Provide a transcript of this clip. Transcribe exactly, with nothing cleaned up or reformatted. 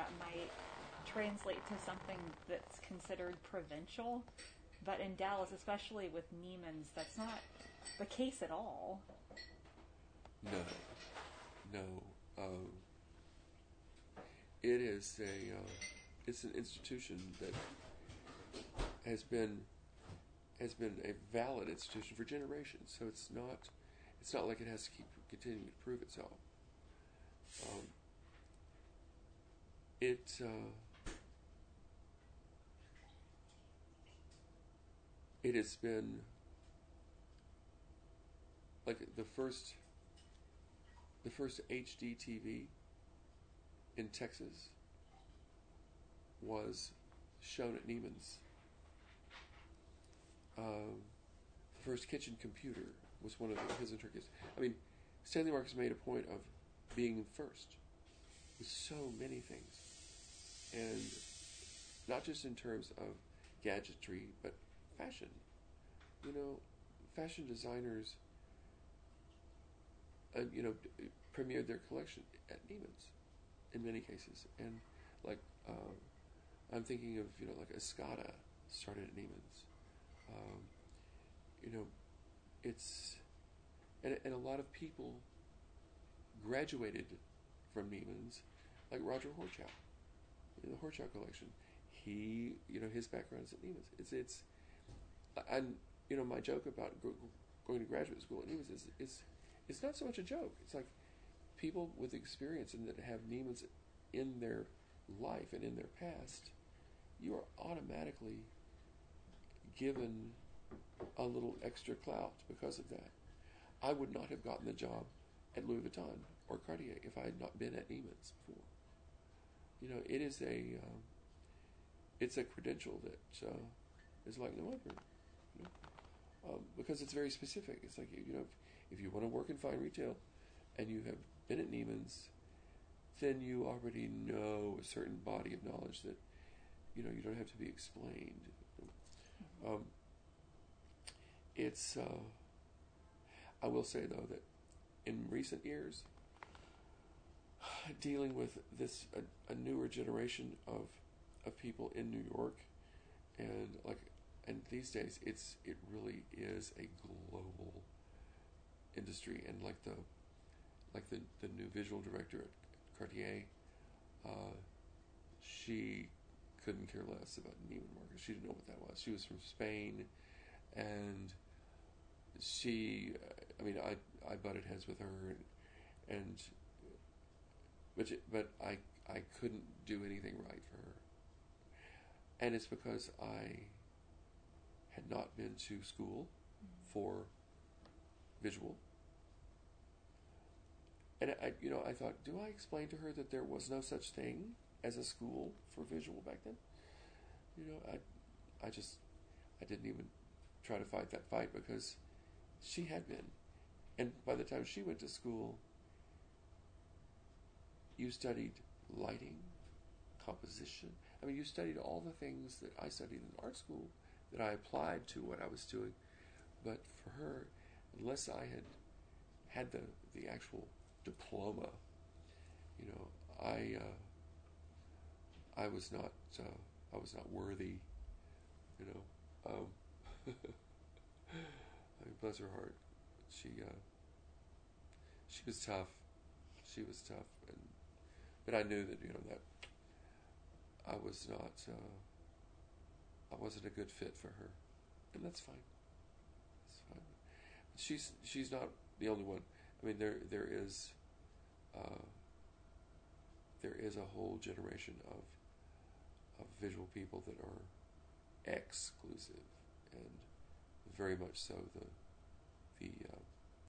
that might translate to something that's considered provincial. But in Dallas, especially with Neiman's, that's not the case at all. No, no. Um, it is a uh, it's an institution that has been has been a valid institution for generations. So it's not it's not like it has to keep continuing to prove itself. Um, it uh, it has been like the first the first H D T V in Texas was shown at Neiman's. Um, the first kitchen computer was one of the, his interviews. I mean, Stanley Marcus made a point of being first with so many things, and not just in terms of gadgetry, but fashion. You know, fashion designers, uh, you know, premiered their collection at Neiman's in many cases, and like um, I'm thinking of you know like Escada started at Neiman's. Um, you know, it's and and a lot of people graduated from Neiman's, like Roger Horchow, in the Horchow collection. He, you know, his background is at Neiman's. It's it's, and you know, my joke about go, going to graduate school at Neiman's is is it's not so much a joke. It's like people with experience and that have Neiman's in their life and in their past, you are automatically given a little extra clout because of that. I would not have gotten the job at Louis Vuitton or Cartier if I had not been at Neiman's before. You know, it is a um, it's a credential that uh, is like no other. You know? um, because it's very specific. It's like you know, if, if you want to work in fine retail and you have been at Neiman's, then you already know a certain body of knowledge that you know you don't have to be explained. Um, it's. Uh, I will say though that in recent years, dealing with this a, a newer generation of of people in New York, and like, and these days it's it really is a global industry, and like the like the the new visual director at Cartier, uh, she couldn't care less about Neiman Marcus. She didn't know what that was. She was from Spain, and she, I mean, I I butted heads with her, and, and but but I I couldn't do anything right for her, and it's because I had not been to school for visual, and I you know I thought, do I explain to her that there was no such thing as a school for visual back then? You know, I I just I didn't even try to fight that fight because she had been, and by the time she went to school, you studied lighting, composition. I mean, you studied all the things that I studied in art school that I applied to what I was doing. But for her, unless I had had the the actual diploma, you know, I uh, I was not uh, I was not worthy. You know, um, I mean, bless her heart, she uh, she was tough. She was tough, and but I knew that you know that I was not uh, I wasn't a good fit for her, and that's fine. That's fine. But she's she's not the only one. I mean, there there is uh, there is a whole generation of of visual people that are exclusive, and very much so the the uh,